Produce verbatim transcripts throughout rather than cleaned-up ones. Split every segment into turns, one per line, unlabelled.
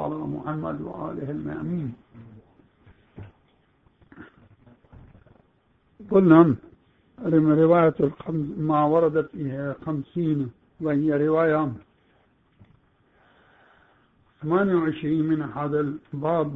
على محمد وآله المأمين. قلنا رواية ما وردت فيها خمسين، وهي رواية ثمانية وعشرين من هذا الباب،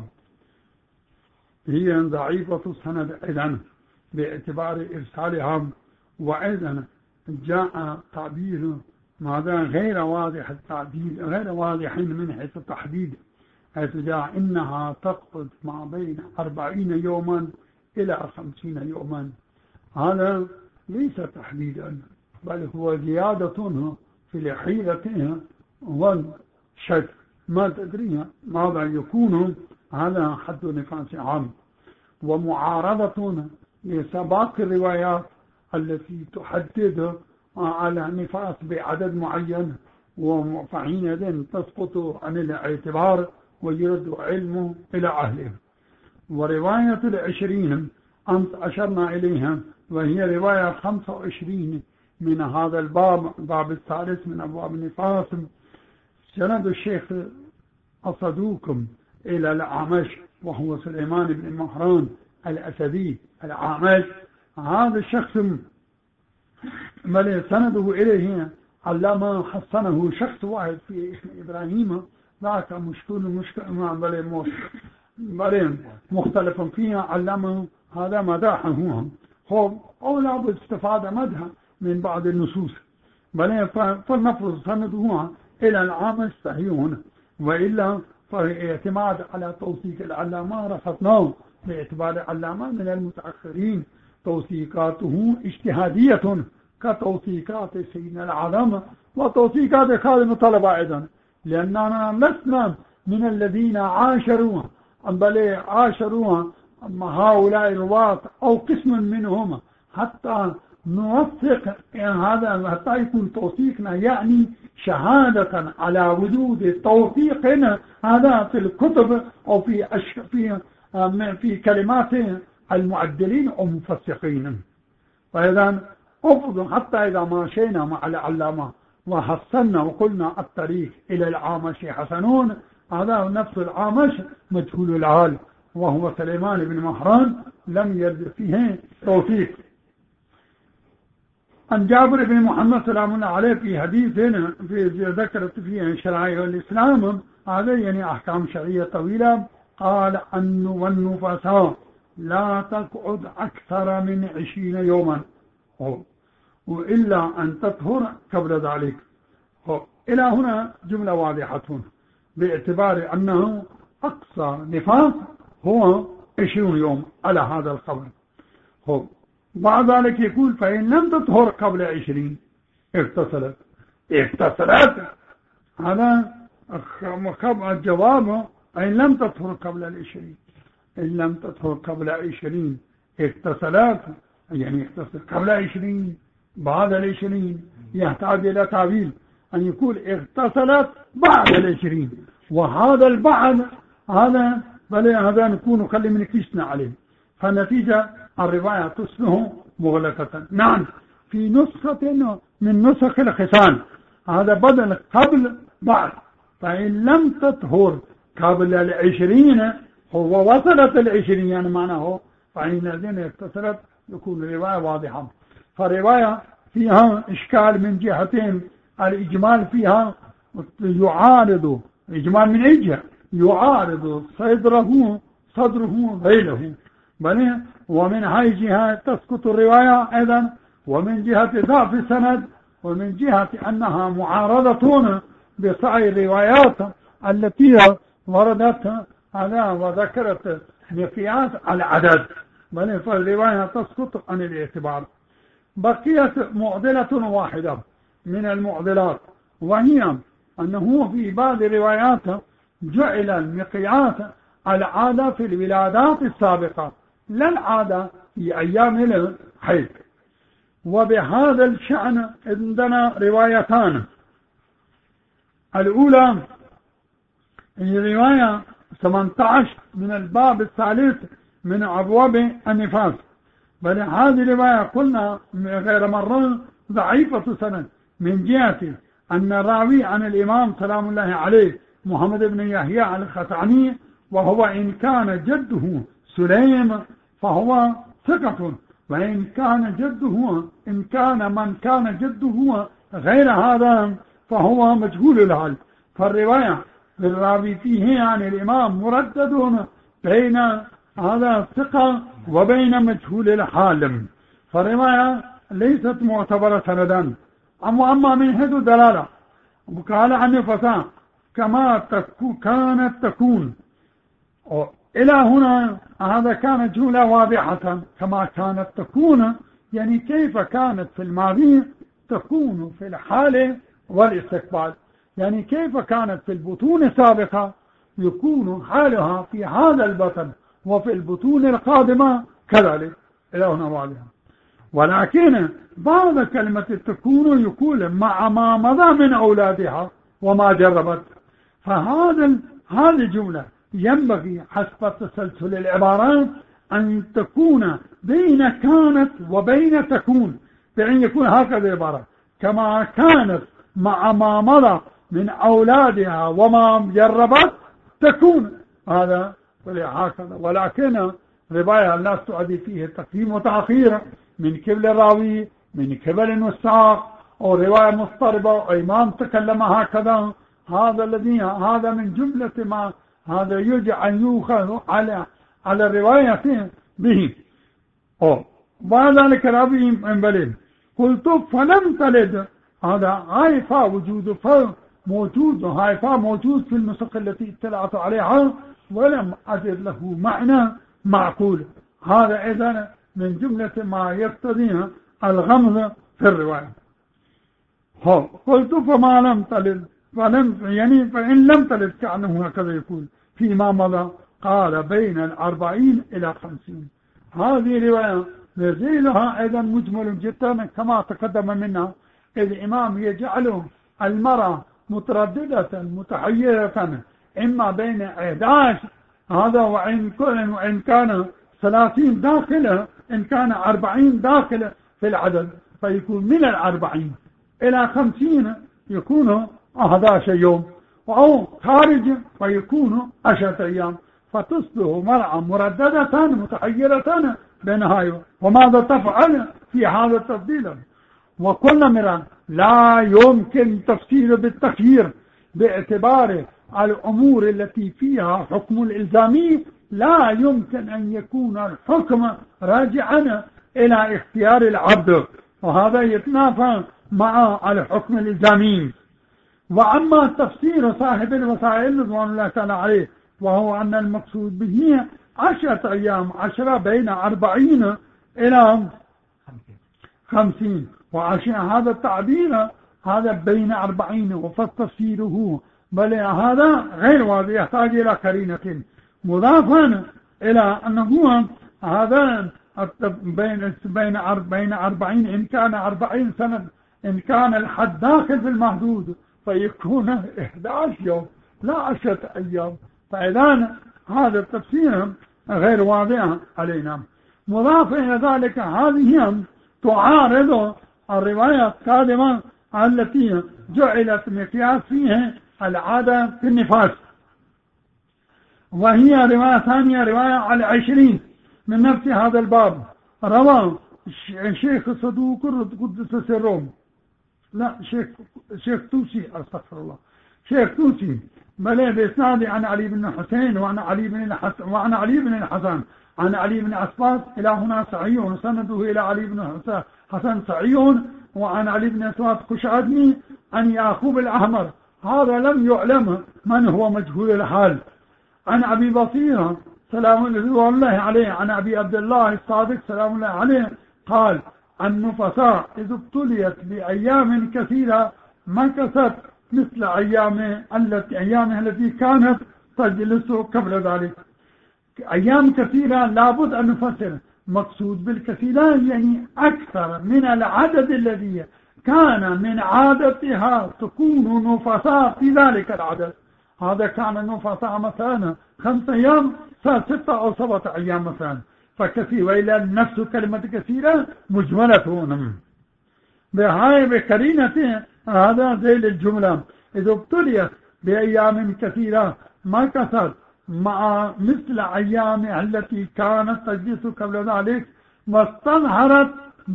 هي ضعيفة السند أيضا باعتبار إرسالها، وأيضا جاء تعبير ماذا غير واضح التعبير، غير واضح من حيث التحديد، حيث جاء إنها تقعد ما بين أربعين يوما إلى خمسين يوما. هذا ليس تحديدا، بل هو زيادة في الحيلة والشك، ما تدري ماذا يكون. هذا حد نفاس عام، ومعارضة لسباق الروايات التي تحدد على نفاس بعدد معين، وحينئذ تسقط عن الاعتبار ويرد علمه إلى أهله. ورواية العشرين أنت أشرنا إليها، وهي رواية خمسة وعشرين من هذا الباب، الباب الثالث من أبواب النفاس. سند الشيخ الصدوق إلى الأعمش، وهو سليمان بن مهران الأسدي الأعمش. هذا الشخص بل سنده إليه علما حسنه شخص واحد في اسم إبراهيم، ذاك مشكل مشكل بل بل مختلف فيها، علمه هذا مداحه هو أولى باستفادة مدها من بعض النصوص، بل فلنفرض سنده إلى العامش صحيح هنا، وإلا فاعتماد على توثيق العلامة رفضناه باعتبار العلامة من المتأخرين، توثيقاته اجتهادية كتوثيقات سيدنا العالم وتوثيقات خادم الطلبة أيضا، لأننا لسنا من الذين عاشروا بل عاشروا هؤلاء الرواة أو قسم منهم حتى نوثق هذا، حتى يكون توثيقنا يعني شهادة على وجود توثيق هذا في الكتب أو في أش... في في كلمات المعدلين أو مفسقين. فإذا أفضل حتى إذا ماشينا مع العلامة وحسنا وقلنا الطريق إلى العامش حسنون، هذا نفس العامش مجهول العال، وهو سليمان بن مهران لم يرد فيه توثيق. عن جابر بن محمد سلام الله عليه في حديث في ذكرت فيه شرائع الإسلام، هذا يعني أحكام شرعية طويلة، قال أن والنفساء لا تقعد أكثر من عشرين يوما وإلا أن تطهر قبل ذلك. إلى هنا جملة واضحة باعتبار أنه أقصى نفاس هو عشرين يوم على هذا القول. بعد ذلك يقول فإن لم تطهر قبل عشرين اغتسلت اغتسلت هذا الجواب إن لم تطهر قبل العشرين، إن لم تطهر قبل عشرين اغتسلت يعني اغتسلت قبل عشرين بعد العشرين، يحتاج إلى تعبير أن يقول اغتسلت بعد العشرين، وهذا البعد هذا بل هذا نكون خلي من كيسنا عليه، فالنتيجة الرواية تصله مغلقة. نعم في نسخة من نسخ الختان هذا بدل قبل بعد، فإن لم تطهر قبل العشرين هو وصلت العشرين يعني معناه فإن الذين اغتسلت يكون الرواية واضحة. فالرواية فيها إشكال من جهتين، الإجمال فيها يعارض إجمال من أي جهة يعارض صدره صدره غيره، بل ومن هاي جهة تسقط الرواية أيضا، ومن جهة ضعف السند، ومن جهة أنها معارضة بصعي الروايات التي وردت على وذكرت مقياس العدد، بل فالرواية تسقط عن الاعتبار. بقيت معضلة واحدة من المعضلات، وهي أنه في بعض الروايات جعل المقياس العادة في الولادات السابقة لا العادة في أيام الحيض. وبهذا الشأن عندنا روايتان، الأولى هي رواية ثمانية عشر من الباب الثالث من أبواب النفاس، بل هذه الرواية قلنا غير مرة ضعيفة سند من جهة أن الراوي عن الإمام سلام الله عليه محمد بن يحيى الخطعمي، وهو إن كان جده سليم فهو ثقة، وإن كان جده إن كان من كان جده غير هذا فهو مجهول الحال. فالرواية الراوي فيه عن الإمام مردد بين هذا الثقة وبين مجهول الحال، فالرواية ليست معتبرة سندا. أما من حيث دلالة وقال عن الفتاة كما تكو كانت تكون إلى هنا، هذا كانت جملة واضحة. كما كانت تكون يعني كيف كانت في الماضي تكون في الحال والاستقبال، يعني كيف كانت في البطون السابقة يكون حالها في هذا البطن وفي البطون القادمة كذلك. إلى هنا واضحة. ولكن بعض كلمة تكون يقول مع ما مضى من أولادها وما جربت، فهذا هذه الجملة ينبغي حسب تسلسل العبارات أن تكون بين كانت وبين تكون، بأن يكون هكذا عبارة كما كانت مع ما مضى من أولادها وما جربت تكون، هذا هكذا. ولكن رواية الناس تؤدي فيه تقديم وتأخير من قبل الراوي من قبل النساق، أو رواية مضطربة أو إمام تكلم هكذا، هذا الذي هذا من جملة ما هذا يرجع أن يؤخذ على على الرواية به. أو بعد ذلك الراوي من بلد قلت فلم تلد، هذا هايفا وجود فموجود، هايفا موجود في النسخ التي اطلعت عليها ولم أجد له معنى معقول. هذا إذن من جملة ما يقتضيها الغمز في الرواية. قلت فما لم تلد فلم يعني فإن لم تلد كأنه هكذا يقول فيما مضى. قال بين الأربعين إلى خمسين. هذه رواية نزيلها أيضا مجمل جدا كما تقدم منها، إذ الإمام يجعله المرأة مترددة متحيرة إما بين إحدى عشر هذا وإن كان وإن كان ثلاثين داخله، إن كان أربعين داخله في العدد فيكون من الأربعين إلى خمسين يكون أحد عشر يوم، أو خارج فيكون عشرة أيام، فتصبح مرأة مرددة متحيرة بين هاي وماذا تفعل في هذا التفضيل. وكل مرة لا يمكن تفسير بالتخيير باعتبار الأمور التي فيها حكم الإلزامي، لا يمكن أن يكون الحكم راجعا إلى اختيار العبد، وهذا يتنافى مع الحكم الإلزامي. وأما تفسير صاحب الوسائل رضوان الله تعالى عليه وهو أن المقصود به عشرة أيام، عشرة بين أربعين إلى خمسين، وعشان هذا التعبير هذا بين أربعين وفتفسيره بل هذا غير واضح يحتاج إلى قرينة، مضافا إلى أنه هذا بين بين بين أربعين إن كان أربعين سنة، إن كان الحد داخل في المحدود فيكون إحدى عشر يوم لا عشرة أيام، فإذا هذا التفسير غير واضح علينا. مضافا إلى ذلك هذه تعارض الرواية القادمة التي جعلت مقياس فيها العادة في النفاس، وهي رواية ثانية رواية على عشرين من نفس هذا الباب. روى الشيخ صدوق قدس سرهم لا شيخ شيخ توسي استغفر الله شيخ توسي بل بإسناد عن علي بن حسين وعن علي بن الحسن وعن علي بن الحسن عن علي بن عسباس إلى هنا صحيح، وسنده إلى علي بن حسن صحيح، وعن علي بن عسباس خشعدني عن يعقوب الأحمر هذا لم يعلم من هو مجهول الحال. عن أبي بصيرة سلام الله عليه عن أبي عبد الله الصادق سلام الله عليه قال النفساء إذ ابتليت بأيام كثيرة مكثت مثل أيام التي أيامها التي كانت تجلس قبل ذلك. أيام كثيرة لابد أن نفسر، مقصود بالكثيرة يعني أكثر من العدد الذي كان من عادتها تكون نفساء في ذلك العدد. هذا كان نفساء مثلا خمسة أيام ستة أو سبعة أيام مثلا، فكثير، وإلى نفس كلمة كثيرة مجملة هنا بهاي بكرينة هذا زي الجملة إذا ابتليت بأيام كثيرة مكثت مع مثل أيامها التي كانت تجلس قبل ذلك، واستظهرت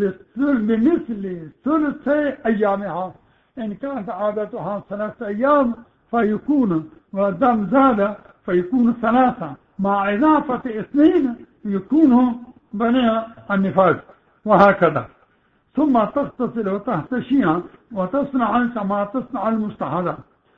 بمثل ثلث أيامها. إن كانت عادتها ثلاثة أيام فيكون ودم زاد فيكون ثلاثة، مع إضافة اثنين يكون بني النفاس، وهكذا. ثم تغتسل وتحتشيها وتصنع كما تصنع المستحاضة.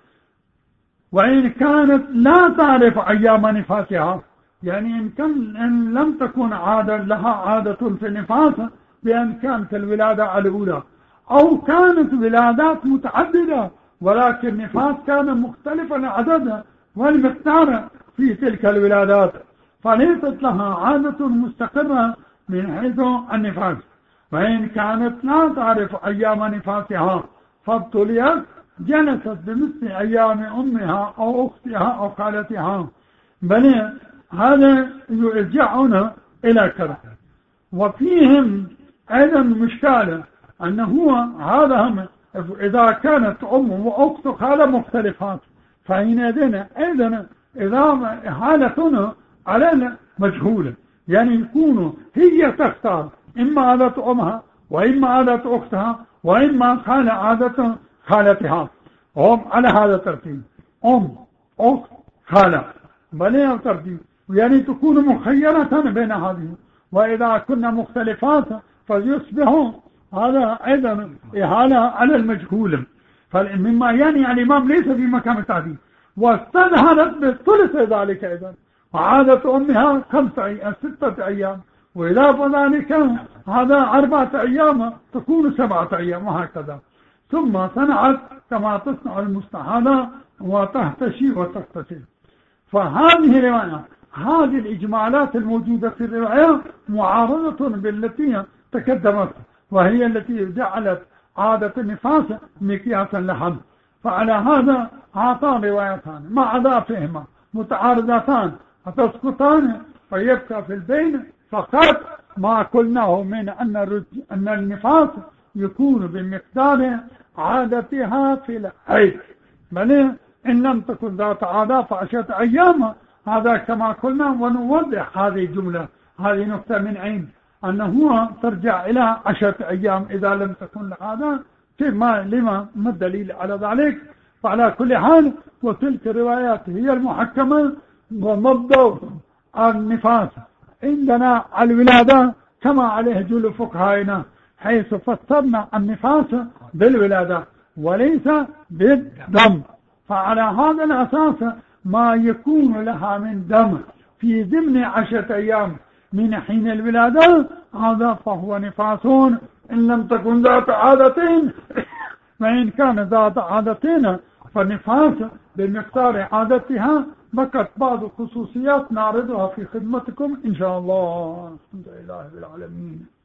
وإن كانت لا تعرف أيام نفاسها، يعني إن, كان إن لم تكن عادة لها عادة في النفاس بأن كانت الولادة الأولى، أو كانت ولادات متعددة ولكن نفاس كان مختلفا عددها والمقدار في تلك الولادات، فليست لها عادة مستقرة من حيث النفاس. وإن كانت لا تعرف أيام نفاسها فابتليت جلست بمثل أيام أمها أو أختها أو خالتها، بل هذا يرجعنا إلى كذا. وفيهم أيضا مشكلة أنه هذا هم إذا كانت أم وأخت خالة مختلفات، فحينئذ أيضا إذا حالتنا على مجهولة، يعني يكون هي تختار إما عادة أمها وإما عادة أختها وإما خالة عادة خالتها، هم على هذا الترتيب، أم أخت خالة، بل ترتيب، يعني تكون مخيرة بين هذه. وإذا كنا مختلفات فيصبح هذا أيضا إهانة على المجهول. فمما يعني الإمام ليس في مكان التعديل، واستظهرت بثلث ذلك أيضا، وعادة أمها خمسة أيام ستة أيام، وإضافة ذلك هذا أربعة أيام تكون سبعة أيام، وهكذا. ثم صنعت كما تصنع المستحاضة وتحتشي وتغتسل. فهذه الرواية، هذه الإجمالات الموجودة في الرواية معارضة بالتي تقدمت، وهي التي جعلت عادة النفاس مقياسا لها. فعلى هذا هاتان روايتان مع ذاتهما متعارضتان فتسقطان، فيبقى في البين فقط ما قلناه من أن أن النفاس يكون بمقدار عادتها في الحيض، بل إن لم تكن ذات عادة فعشرة أيام. هذا كما قلنا، ونوضح هذه الجملة، هذه نقطة من عين أنه ترجع إلى عشرة أيام إذا لم تكن العادة. كما لما ما الدليل على ذلك؟ فعلى كل حال، وتلك الروايات هي المحكمة. ومبدأ النفاس عندنا الولادة كما عليه جل فقهائنا، حيث فسرنا النفاس بالولادة وليس بالدم. فعلى هذا الأساس ما يكون لها من دم في ضمن عشرة أيام من حين الولادة هذا فهو نفاس، إن لم تكن ذات عادتين. وإن كان ذات عادتين فالنفاس بمقدار عادتها. بقت بعض الخصوصيات نعرضها في خدمتكم إن شاء الله. الحمد لله رب العالمين.